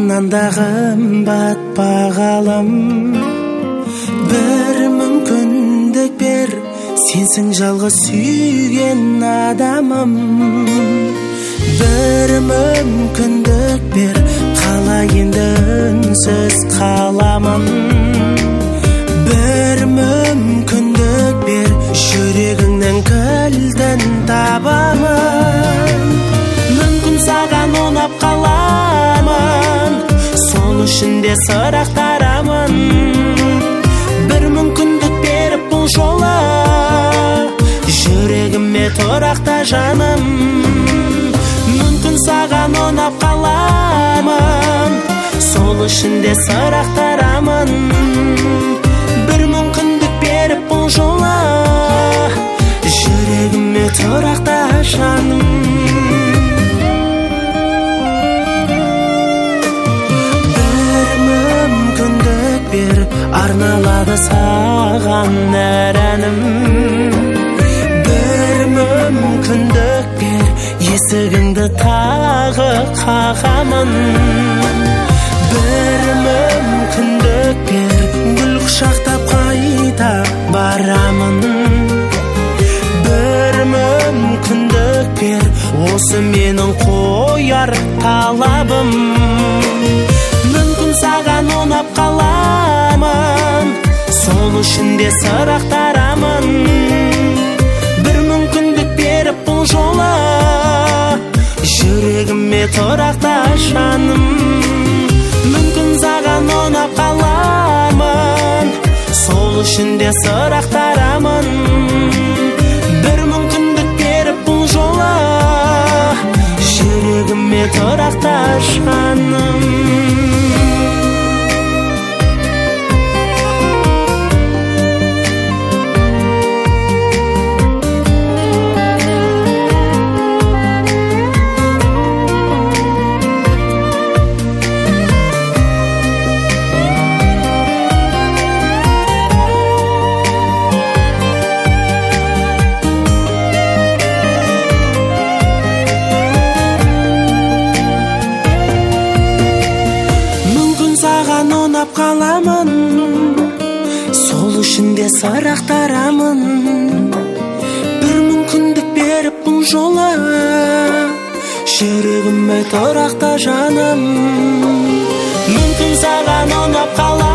Алтыннан да қымбат бағалым. Бір мүмкіндік бер, сенсің жалғыз сүйген адамым. Бір мүмкіндік бер, қалай енді үнсіз қаламын. Бір мүмкіндік бер, жүрегіңнің кілтін табамын. Мүмкін саған ұнап қаламын, сол үшін де сырақтарамын. Бір мүмкіндік беріп бұл жолы, жүрегіме тұрақта жаным. Мүмкін саған ұнап қаламын, сол үшін де сырақтарамын. Бір мүмкіндік беріп бұл жолы, жүрегіме тұрақта жаным. Бір мүмкіндік бер, арналады саған әр әнім. Бір мүмкіндік бер, есігіңді тағы қағамын. Бір мүмкіндік бер, гүл құшақтап қайта барамын. Бір мүмкіндік бер, осы менің қояр талабым. Мүмкін саған ұнап қаламын, сол үшін де сырақтарамын. Бір мүмкіндік беріп бұл жолы, жүрегіме тұрақта жаным. Мүмкін саған ұнап қаламын, сол үшін де сырақтарамын. Бір мүмкіндік беріп бұл жолы, жүрегіме тұрақта жаным. Саған ұнап қаламын, сол үшін де сырақтарамын. Бір мүмкіндік беріп бұл жолы, жүрегіме тұрақта жаным. Мүмкін саған ұнап қаламын,